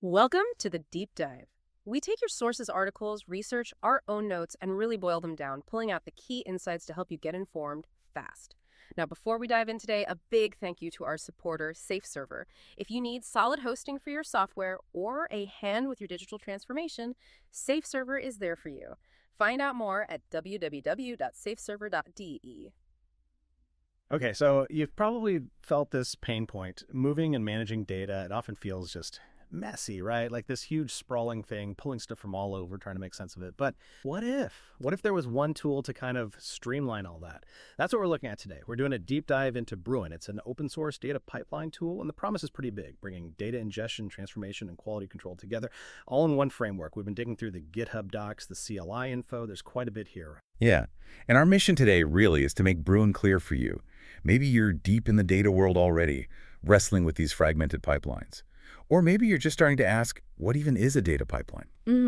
Welcome to the Deep Dive. We take your sources, articles, research, our own notes, and really boil them down, pulling out the key insights to help you get informed fast. Now, before we dive in today, a big thank you to our supporter, SafeServer. If you need solid hosting for your software or a hand with your digital transformation, SafeServer is there for you. Find out more at www.safeserver.de. Okay, so you've probably felt this pain point. Moving and managing data, it often feels just messy, right? Like this huge sprawling thing, pulling stuff from all over, trying to make sense of it. But what if? What if there was one tool to kind of streamline all that? That's what we're looking at today. We're doing a deep dive into Bruin. It's an open source data pipeline tool, and the promise is pretty big, bringing data ingestion, transformation, and quality control together, all in one framework. We've been digging through the GitHub docs, the CLI info. There's quite a bit here. Yeah, and our mission today really is to make Bruin clear for you. Maybe you're deep in the data world already, wrestling with these fragmented pipelines. Or maybe you're just starting to ask, what even is a data pipeline?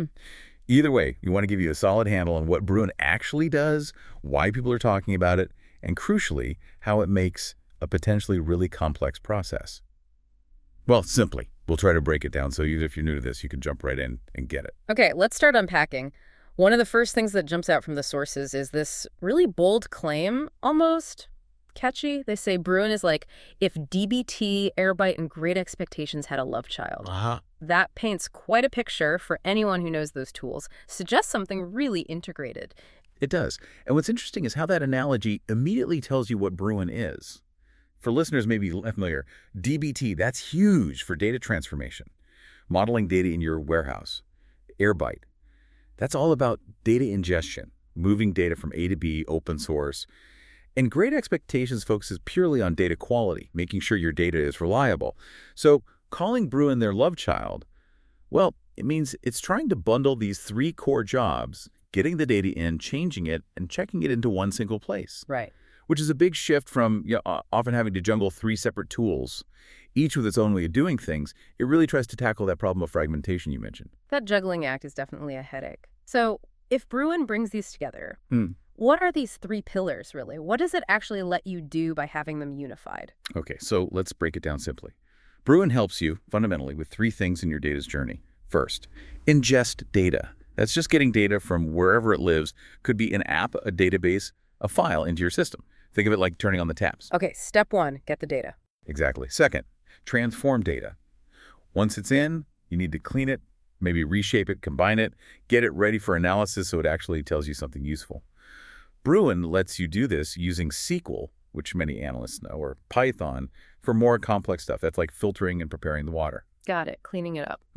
Either way, we want to give you a solid handle on what Bruin actually does, why people are talking about it, and crucially, how it makes a potentially really complex process. Well, simply, we'll try to break it down so even if you're new to this, you can jump right in and get it. Okay, let's start unpacking. One of the first things that jumps out from the sources is this really bold claim, almost catchy. They say Bruin is like if DBT, Airbyte, and Great Expectations had a love child. That paints quite a picture for anyone who knows those tools, suggests something really integrated. It does. And what's interesting is how that analogy immediately tells you what Bruin is. For listeners maybe less familiar, DBT, that's huge for data transformation. Modeling data in your warehouse. Airbyte, that's all about data ingestion, moving data from A to B, open source. And Great Expectations focuses purely on data quality, making sure your data is reliable. So calling Bruin their love child, well, it means it's trying to bundle these three core jobs, getting the data in, changing it, and checking it into one single place. Right. Which is a big shift from often having to jungle three separate tools, each with its own way of doing things. It really tries to tackle that problem of fragmentation you mentioned. That juggling act is definitely a headache. So if Bruin brings these together, what are these three pillars, really? What does it actually let you do by having them unified? Okay, so let's break it down simply. Bruin helps you, fundamentally, with three things in your data's journey. First, ingest data. That's just getting data from wherever it lives. Could be an app, a database, a file into your system. Think of it like turning on the taps. Okay, step one, get the data. Exactly. Second, transform data. Once it's in, you need to clean it, maybe reshape it, combine it, get it ready for analysis so it actually tells you something useful. Bruin lets you do this using SQL, which many analysts know, or Python, for more complex stuff. That's like filtering and preparing the water. Got it, cleaning it up.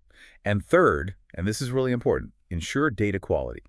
And third, and this is really important, ensure data quality.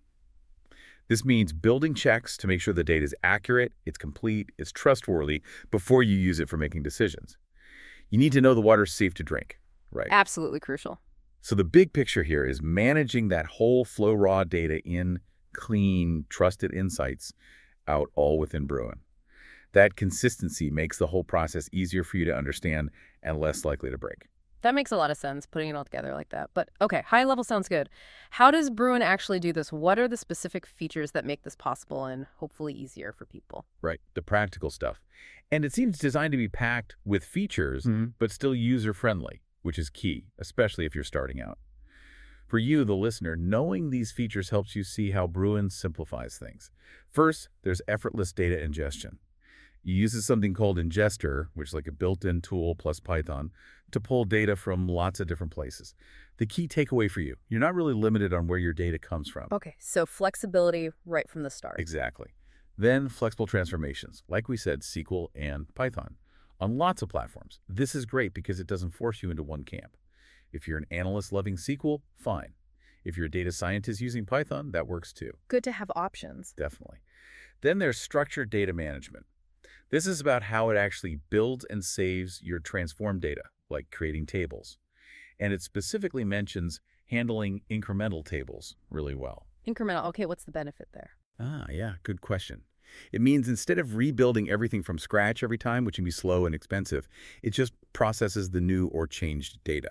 This means building checks to make sure the data is accurate, it's complete, it's trustworthy before you use it for making decisions. You need to know the water's safe to drink, right? Absolutely crucial. So the big picture here is managing that whole flow raw data in clean, trusted insights out all within Bruin. That consistency makes the whole process easier for you to understand and less likely to break. That makes a lot of sense, putting it all together like that. But okay, high level sounds good. How does Bruin actually do this? What are the specific features that make this possible and hopefully easier for people? Right, the practical stuff. And it seems designed to be packed with features, but still user-friendly, which is key, especially if you're starting out. For you, the listener, knowing these features helps you see how Bruin simplifies things. First, there's effortless data ingestion. It uses something called Ingester, which is like a built-in tool plus Python, to pull data from lots of different places. The key takeaway for you, you're not really limited on where your data comes from. Okay, so flexibility right from the start. Exactly. Then flexible transformations, like we said, SQL and Python, on lots of platforms. This is great because it doesn't force you into one camp. If you're an analyst loving SQL, fine. If you're a data scientist using Python, that works too. Good to have options. Definitely. Then there's structured data management. This is about how it actually builds and saves your transformed data, like creating tables. And it specifically mentions handling incremental tables really well. Incremental. Okay, what's the benefit there? Yeah, good question. It means instead of rebuilding everything from scratch every time, which can be slow and expensive, it just processes the new or changed data.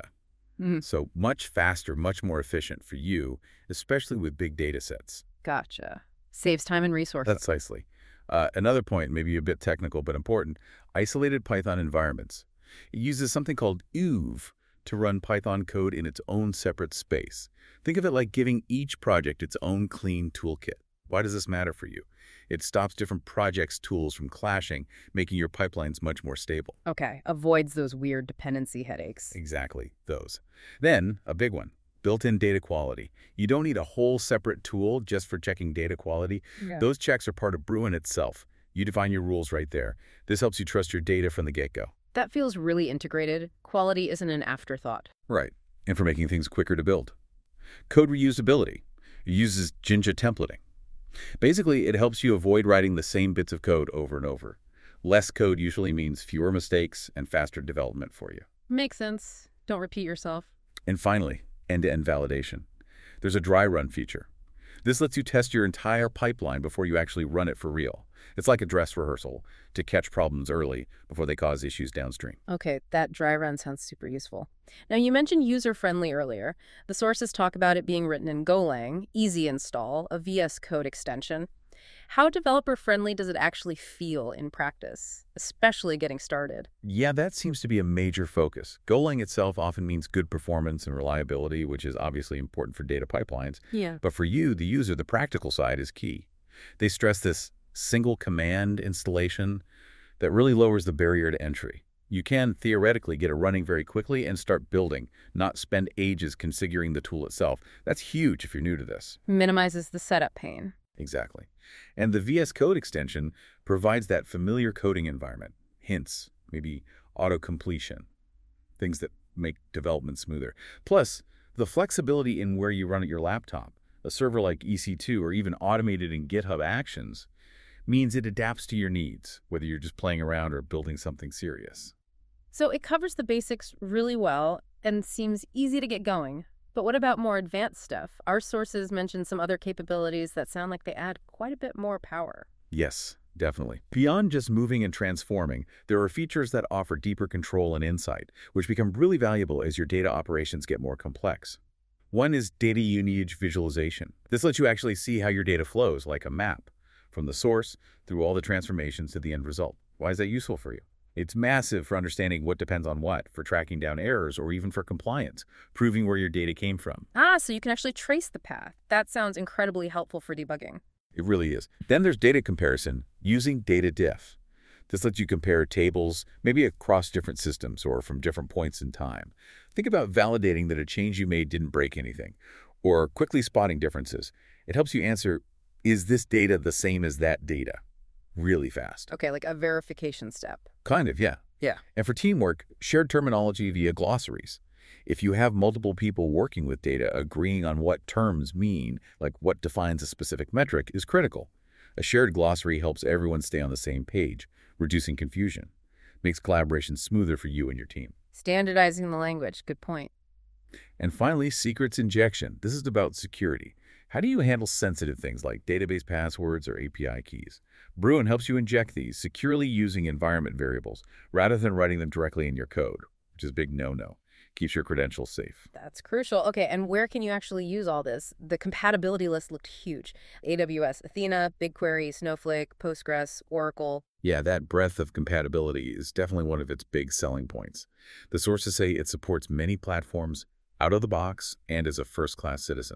So much faster, much more efficient for you, especially with big data sets. Gotcha. Saves time and resources. Precisely. Another point, maybe a bit technical but important, isolated Python environments. It uses something called oev to run Python code in its own separate space. Think of it like giving each project its own clean toolkit. Why does this matter for you? It stops different projects' tools from clashing, making your pipelines much more stable. Okay, avoids those weird dependency headaches. Exactly, those. Then, a big one, built-in data quality. You don't need a whole separate tool just for checking data quality. Yeah. Those checks are part of Bruin itself. You define your rules right there. This helps you trust your data from the get-go. That feels really integrated. Quality isn't an afterthought. Right, and for making things quicker to build. Code reusability. It uses Jinja templating. Basically, it helps you avoid writing the same bits of code over and over. Less code usually means fewer mistakes and faster development for you. Makes sense. Don't repeat yourself. And finally, end-to-end validation. There's a dry run feature. This lets you test your entire pipeline before you actually run it for real. It's like a dress rehearsal to catch problems early before they cause issues downstream. Okay, that dry run sounds super useful. Now, you mentioned user-friendly earlier. The sources talk about it being written in Golang, easy install, a VS Code extension. How developer-friendly does it actually feel in practice, especially getting started? Yeah, that seems to be a major focus. Golang itself often means good performance and reliability, which is obviously important for data pipelines. Yeah. But for you, the user, the practical side is key. They stress this single command installation that really lowers the barrier to entry. You can theoretically get it running very quickly and start building, not spend ages configuring the tool itself. That's huge if you're new to this. Minimizes the setup pain. Exactly. And the VS Code extension provides that familiar coding environment. Hints, maybe auto-completion, things that make development smoother. Plus, the flexibility in where you run at your laptop. A server like EC2 or even automated in GitHub Actions means it adapts to your needs, whether you're just playing around or building something serious. So it covers the basics really well and seems easy to get going. But what about more advanced stuff? Our sources mention some other capabilities that sound like they add quite a bit more power. Yes, definitely. Beyond just moving and transforming, there are features that offer deeper control and insight, which become really valuable as your data operations get more complex. One is data lineage visualization. This lets you actually see how your data flows, like a map, from the source through all the transformations to the end result. Why is that useful for you? It's massive for understanding what depends on what, for tracking down errors, or even for compliance, proving where your data came from. So you can actually trace the path. That sounds incredibly helpful for debugging. It really is. Then there's data comparison using data diff. This lets you compare tables, maybe across different systems or from different points in time. Think about validating that a change you made didn't break anything, or quickly spotting differences. It helps you answer, is this data the same as that data? Really fast. Okay, like a verification step. Kind of, yeah. Yeah. And for teamwork, shared terminology via glossaries. If you have multiple people working with data, agreeing on what terms mean, like what defines a specific metric, is critical. A shared glossary helps everyone stay on the same page, reducing confusion. Makes collaboration smoother for you and your team. Standardizing the language. Good point. And finally, secrets injection. This is about security. How do you handle sensitive things like database passwords or API keys? Bruin helps you inject these securely using environment variables rather than writing them directly in your code, which is a big no-no. Keeps your credentials safe. That's crucial. Okay, and where can you actually use all this? The compatibility list looked huge. AWS Athena, BigQuery, Snowflake, Postgres, Oracle. Yeah, that breadth of compatibility is definitely one of its big selling points. The sources say it supports many platforms out of the box and as a first-class citizen.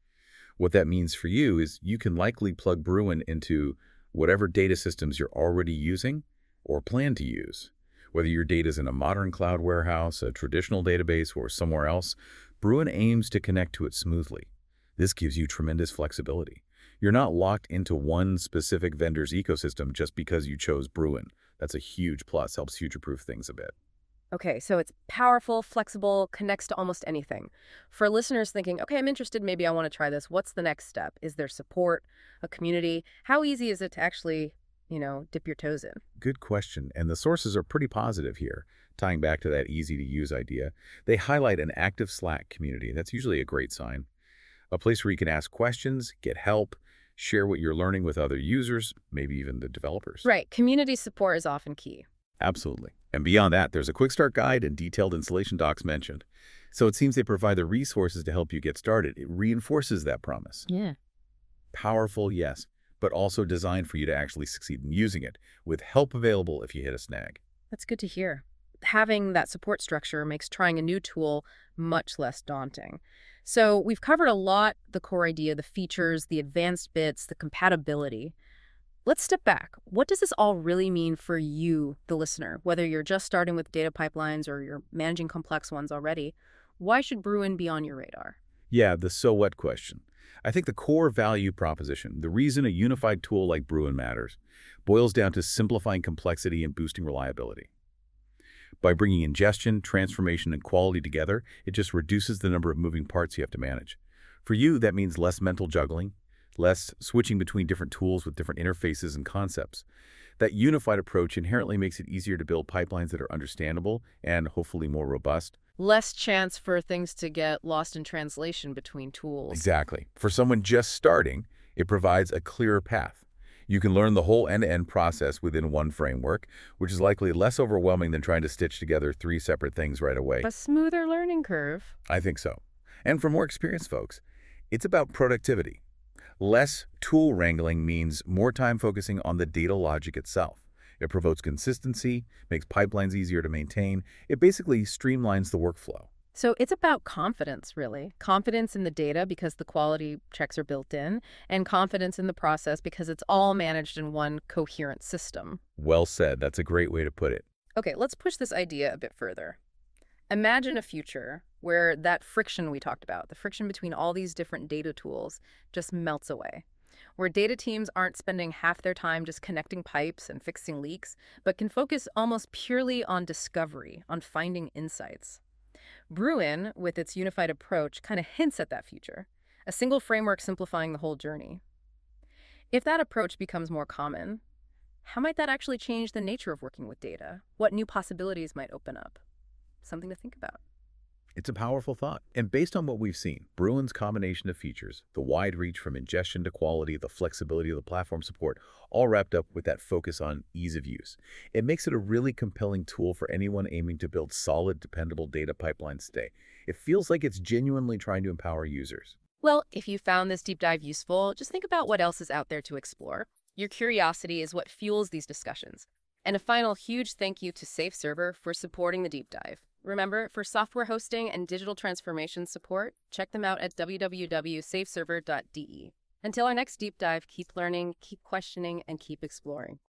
What that means for you is you can likely plug Bruin into whatever data systems you're already using or plan to use. Whether your data is in a modern cloud warehouse, a traditional database, or somewhere else, Bruin aims to connect to it smoothly. This gives you tremendous flexibility. You're not locked into one specific vendor's ecosystem just because you chose Bruin. That's a huge plus, helps future-proof things a bit. Okay, so it's powerful, flexible, connects to almost anything. For listeners thinking, okay, I'm interested, maybe I want to try this. What's the next step? Is there support, a community? How easy is it to actually, dip your toes in? Good question, and the sources are pretty positive here, tying back to that easy-to-use idea. They highlight an active Slack community. That's usually a great sign. A place where you can ask questions, get help, share what you're learning with other users, maybe even the developers. Right, community support is often key. Absolutely. And beyond that, there's a quick start guide and detailed installation docs mentioned. So it seems they provide the resources to help you get started. It reinforces that promise. Yeah. Powerful, yes, but also designed for you to actually succeed in using it, with help available if you hit a snag. That's good to hear. having that support structure makes trying a new tool much less daunting. So we've covered a lot, the core idea, the features, the advanced bits, the compatibility. Let's step back. What does this all really mean for you, the listener? Whether you're just starting with data pipelines or you're managing complex ones already, why should Bruin be on your radar? Yeah, the so what question. I think the core value proposition, the reason a unified tool like Bruin matters, boils down to simplifying complexity and boosting reliability. By bringing ingestion, transformation, and quality together, it just reduces the number of moving parts you have to manage. For you, that means less mental juggling, less switching between different tools with different interfaces and concepts. That unified approach inherently makes it easier to build pipelines that are understandable and hopefully more robust. Less chance for things to get lost in translation between tools. Exactly. For someone just starting, it provides a clearer path. You can learn the whole end-to-end process within one framework, which is likely less overwhelming than trying to stitch together 3 separate things right away. A smoother learning curve. I think so. And for more experienced folks, it's about productivity. Less tool wrangling means more time focusing on the data logic itself. It promotes consistency, makes pipelines easier to maintain. It basically streamlines the workflow. So it's about confidence, really. Confidence in the data because the quality checks are built in, and confidence in the process because it's all managed in one coherent system. Well said. That's a great way to put it. Okay, let's push this idea a bit further. Imagine a future where that friction we talked about, the friction between all these different data tools, just melts away. Where data teams aren't spending half their time just connecting pipes and fixing leaks, but can focus almost purely on discovery, on finding insights. Bruin, with its unified approach, kind of hints at that future, a single framework simplifying the whole journey. If that approach becomes more common, how might that actually change the nature of working with data? What new possibilities might open up? Something to think about. It's a powerful thought. And based on what we've seen, Bruin's combination of features, the wide reach from ingestion to quality, the flexibility of the platform support, all wrapped up with that focus on ease of use. It makes it a really compelling tool for anyone aiming to build solid, dependable data pipelines today. It feels like it's genuinely trying to empower users. Well, if you found this deep dive useful, just think about what else is out there to explore. Your curiosity is what fuels these discussions. And a final huge thank you to SafeServer for supporting the deep dive. Remember, for software hosting and digital transformation support, check them out at www.safeserver.de. Until our next deep dive, keep learning, keep questioning, and keep exploring.